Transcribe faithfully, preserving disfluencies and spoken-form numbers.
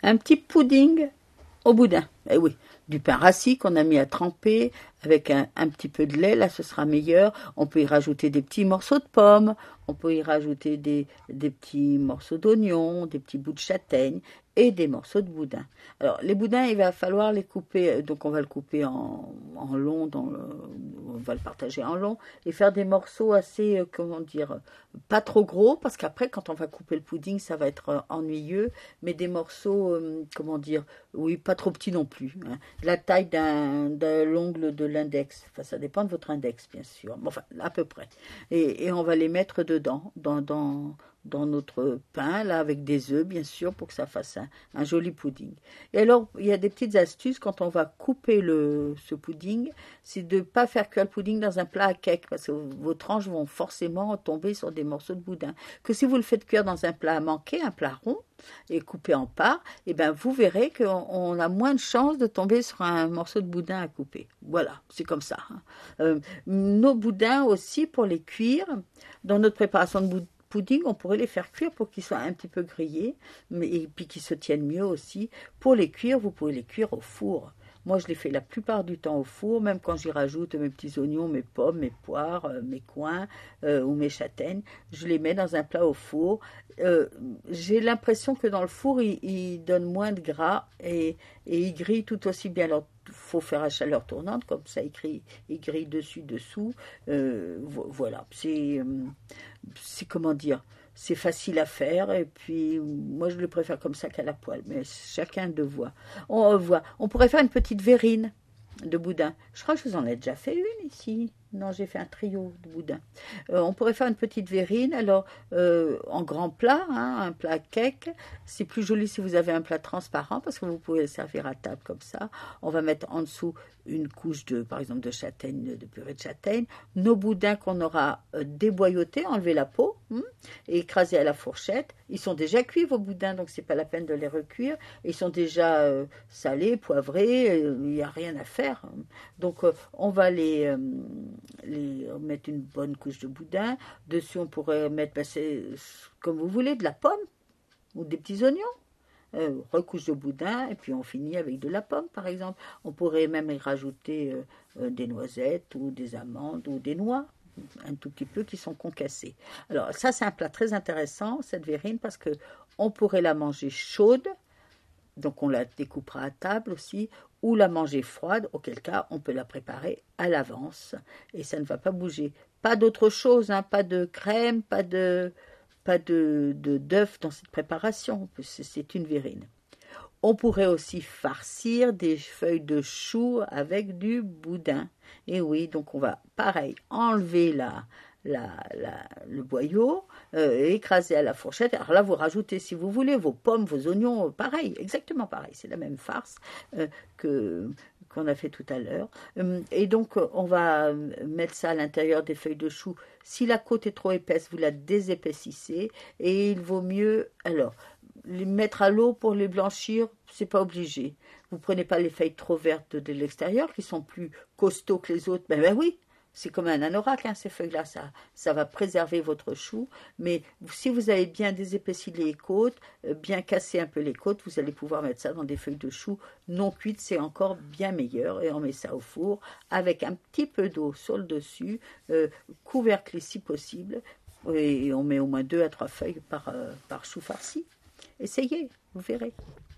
un petit pudding au boudin. Eh oui, du pain rassis qu'on a mis à tremper avec un, un petit peu de lait, là ce sera meilleur. On peut y rajouter des petits morceaux de pommes, on peut y rajouter des, des petits morceaux d'oignons, des petits bouts de châtaigne et des morceaux de boudin. Alors les boudins, il va falloir les couper, donc on va le couper en, en long, dans le, on va le partager en long et faire des morceaux assez, euh, comment dire, pas trop gros parce qu'après quand on va couper le pudding, ça va être euh, ennuyeux, mais des morceaux, euh, comment dire, oui, pas trop petits non plus, hein, la taille d'un, de l'ongle de l'index, enfin ça dépend de votre index bien sûr, enfin à peu près, et, et on va les mettre dedans, dans, dans, dans notre pain, là, avec des œufs, bien sûr, pour que ça fasse un, un joli pudding. Et alors, il y a des petites astuces quand on va couper le, ce pudding, c'est de ne pas faire cuire le pudding dans un plat à cake, parce que vos tranches vont forcément tomber sur des morceaux de boudin. Que si vous le faites cuire dans un plat à manquer, un plat rond, et coupé en parts, et ben vous verrez qu'on on a moins de chances de tomber sur un morceau de boudin à couper. Voilà, c'est comme ça. Hein. Euh, nos boudins aussi, pour les cuire, dans notre préparation de boudin, pudding, on pourrait les faire cuire pour qu'ils soient un petit peu grillés, mais, et puis qu'ils se tiennent mieux aussi. Pour les cuire, vous pouvez les cuire au four. Moi, je les fais la plupart du temps au four, même quand j'y rajoute mes petits oignons, mes pommes, mes poires, euh, mes coings euh, ou mes châtaignes. Je les mets dans un plat au four. Euh, j'ai l'impression que dans le four, il, il donne moins de gras et, et il grille tout aussi bien. Alors, il faut faire à chaleur tournante, comme ça, il grille, il grille dessus, dessous. Euh, voilà, c'est... Euh, c'est comment dire, c'est facile à faire et puis moi je le préfère comme ça qu'à la poêle, mais chacun de voit. On voit, on pourrait faire une petite verrine de boudin. Je crois que je vous en ai déjà fait une ici. Non, j'ai fait un trio de boudin. Euh, on pourrait faire une petite verrine, alors euh, en grand plat, hein, un plat cake. C'est plus joli si vous avez un plat transparent parce que vous pouvez le servir à table comme ça. On va mettre en dessous une couche de, par exemple, de châtaigne, de purée de châtaigne. Nos boudins qu'on aura euh, déboyautés, enlever la peau hein, et écrasés à la fourchette. Ils sont déjà cuits vos boudins, donc c'est pas la peine de les recuire. Ils sont déjà euh, salés, poivrés. Il n'y a rien à faire. Donc euh, on va les euh, Les, mettre une bonne couche de boudin. Dessus, on pourrait mettre, ben, comme vous voulez, de la pomme ou des petits oignons. Euh, recouche de boudin et puis on finit avec de la pomme, par exemple. On pourrait même y rajouter euh, euh, des noisettes ou des amandes ou des noix, un tout petit peu qui sont concassées. Alors ça, c'est un plat très intéressant, cette verrine, parce que on pourrait la manger chaude. Donc on la découpera à table aussi, ou la manger froide, auquel cas on peut la préparer à l'avance et ça ne va pas bouger. Pas d'autre chose, hein, pas de crème, pas de pas de, de d'œuf dans cette préparation, c'est une verrine. On pourrait aussi farcir des feuilles de chou avec du boudin. Et oui, donc on va pareil enlever la La, la, le boyau, euh, écrasé à la fourchette. Alors là, vous rajoutez, si vous voulez, vos pommes, vos oignons, pareil, exactement pareil. C'est la même farce euh, que qu'on a fait tout à l'heure. Et donc, on va mettre ça à l'intérieur des feuilles de chou. Si la côte est trop épaisse, vous la désépaississez. Et il vaut mieux, alors, les mettre à l'eau pour les blanchir, c'est pas obligé. Vous prenez pas les feuilles trop vertes de l'extérieur, qui sont plus costauds que les autres. Ben, ben oui, c'est comme un anorak, hein, ces feuilles-là, ça, ça va préserver votre chou. Mais si vous avez bien désépaissi les côtes, bien cassé un peu les côtes, vous allez pouvoir mettre ça dans des feuilles de chou non cuites, c'est encore bien meilleur. Et on met ça au four avec un petit peu d'eau sur le dessus, euh, couvercle si possible. Et on met au moins deux à trois feuilles par, euh, par chou farci. Essayez, vous verrez.